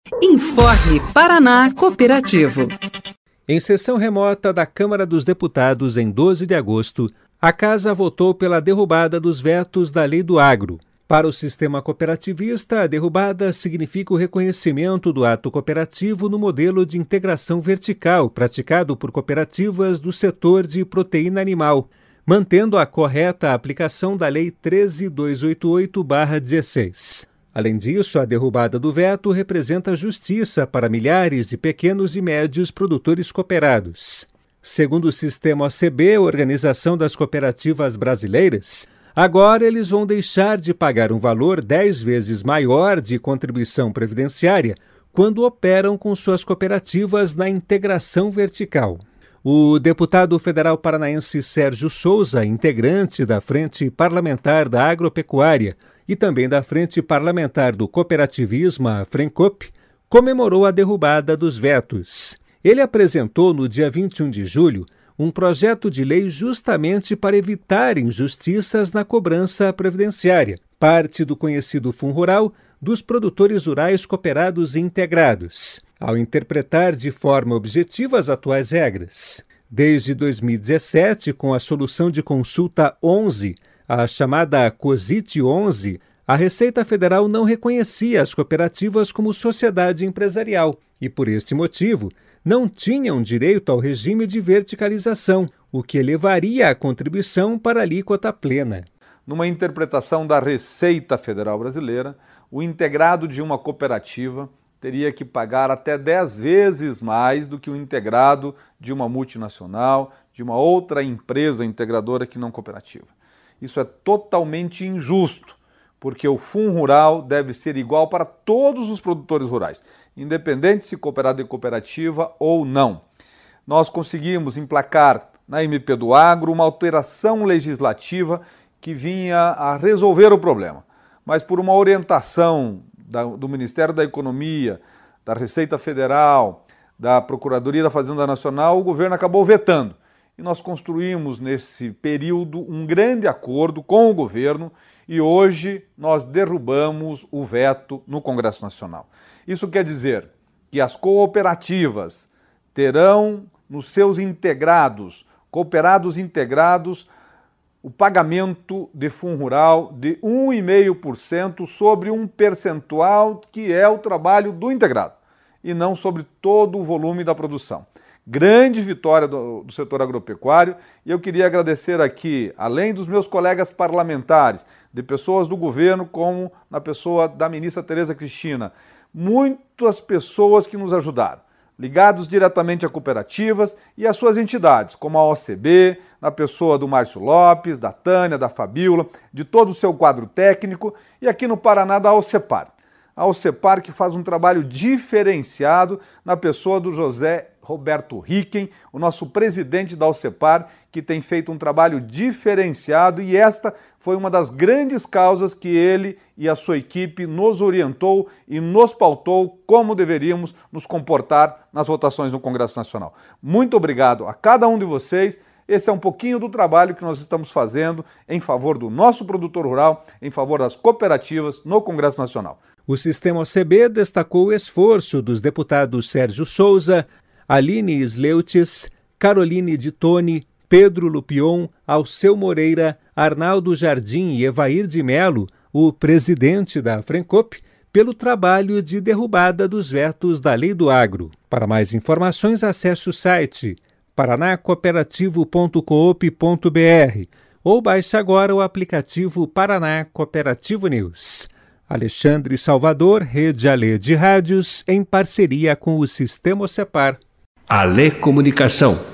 Informe Paraná Cooperativo. Em sessão remota da Câmara dos Deputados em 12 de agosto, a Casa votou pela derrubada dos vetos da Lei do Agro. Para o sistema cooperativista, a derrubada significa o reconhecimento do ato cooperativo no modelo de integração vertical praticado por cooperativas do setor de proteína animal, mantendo a correta aplicação da Lei 13.288/16. Além disso, a derrubada do veto representa justiça para milhares de pequenos e médios produtores cooperados. Segundo o Sistema OCB, Organização das Cooperativas Brasileiras, agora eles vão deixar de pagar um valor 10 vezes maior de contribuição previdenciária quando operam com suas cooperativas na integração vertical. O deputado federal paranaense Sérgio Souza, integrante da Frente Parlamentar da Agropecuária e também da Frente Parlamentar do Cooperativismo, a FRENCOP, comemorou a derrubada dos vetos. Ele apresentou no dia 21 de julho um projeto de lei justamente para evitar injustiças na cobrança previdenciária, parte do conhecido Fundo Rural dos produtores rurais cooperados e integrados, ao interpretar de forma objetiva as atuais regras. Desde 2017, com a solução de consulta 11, a chamada COSIT 11, a Receita Federal não reconhecia as cooperativas como sociedade empresarial e, por este motivo, não tinham direito ao regime de verticalização, o que elevaria a contribuição para a alíquota plena. Numa interpretação da Receita Federal Brasileira, o integrado de uma cooperativa teria que pagar até 10 vezes mais do que o integrado de uma multinacional, de uma outra empresa integradora que não cooperativa. Isso é totalmente injusto, porque o Fundo Rural deve ser igual para todos os produtores rurais, independente se cooperado em cooperativa ou não. Nós conseguimos emplacar na MP do Agro uma alteração legislativa que vinha a resolver o problema, mas por uma orientação do Ministério da Economia, da Receita Federal, da Procuradoria da Fazenda Nacional, o governo acabou vetando. E nós construímos nesse período um grande acordo com o governo e hoje nós derrubamos o veto no Congresso Nacional. Isso quer dizer que as cooperativas terão nos seus integrados, cooperados integrados, o pagamento de Fundo Rural de 1,5% sobre um percentual que é o trabalho do integrado e não sobre todo o volume da produção. Grande vitória do setor agropecuário e eu queria agradecer aqui, além dos meus colegas parlamentares, de pessoas do governo, como na pessoa da ministra Tereza Cristina, muitas pessoas que nos ajudaram, ligados diretamente a cooperativas e às suas entidades, como a OCB, na pessoa do Márcio Lopes, da Tânia, da Fabíola, de todo o seu quadro técnico e aqui no Paraná da Alcepar. A Alcepar que faz um trabalho diferenciado na pessoa do José Roberto Ricken, o nosso presidente da Alcepar, que tem feito um trabalho diferenciado e esta foi uma das grandes causas que ele e a sua equipe nos orientou e nos pautou como deveríamos nos comportar nas votações no Congresso Nacional. Muito obrigado a cada um de vocês. Esse é um pouquinho do trabalho que nós estamos fazendo em favor do nosso produtor rural, em favor das cooperativas no Congresso Nacional. O Sistema OCB destacou o esforço dos deputados Sérgio Souza, Aline Sleutes, Caroline de Toni, Pedro Lupion, Alceu Moreira, Arnaldo Jardim e Evair de Melo, o presidente da FRENCOP, pelo trabalho de derrubada dos vetos da Lei do Agro. Para mais informações, acesse o site paranacooperativo.coop.br ou baixe agora o aplicativo Paraná Cooperativo News. Alexandre Salvador, Rede Alê de Rádios, em parceria com o Sistema OCEPAR. Alê Comunicação.